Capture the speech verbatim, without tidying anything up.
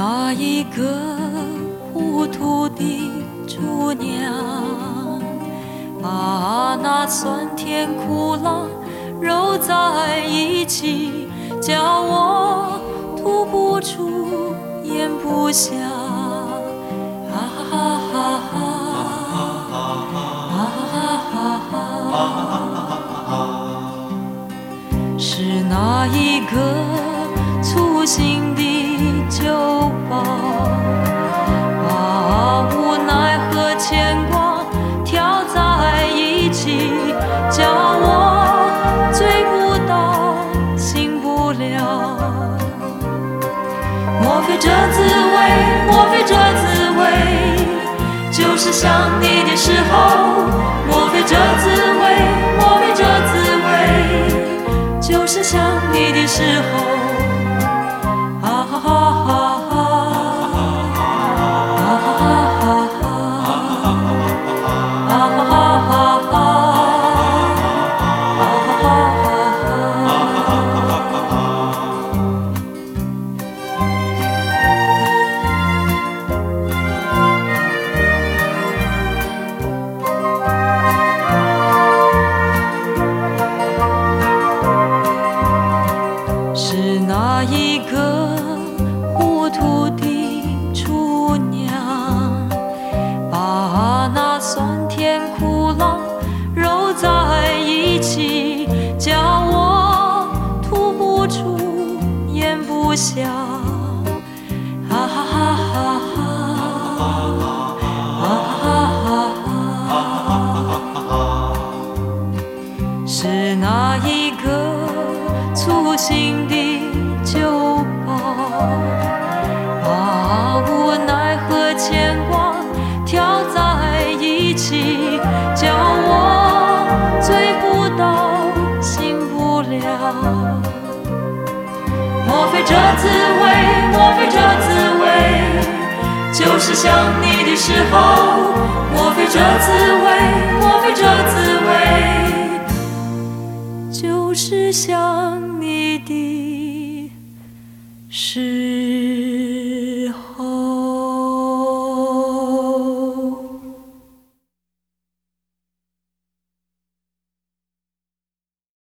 那一个糊涂的厨娘，把那酸甜苦辣揉在一起，叫我吐不出咽不下。啊哈哈哈，啊哈哈，是那一个粗心的酒保，把无奈和牵挂挑在一起，叫我醉不到醒不了。莫非这滋味，莫非这滋味，就是想你的时候。莫非这滋味，莫非这滋味，就是想你的时候。啊哈哈哈，啊哈哈哈，啊哈哈哈，是那一个糊涂的厨娘，把那酸甜苦辣揉在一起，叫我吐不出咽不下。啊哈哈哈，啊哈哈，是那一个粗心的酒保，把无奈和牵挂挑在一起，叫我醉不到醒不了。莫非这滋味，莫非这滋味，就是想你的时候。莫非这滋味，莫非这滋味，就是想你的时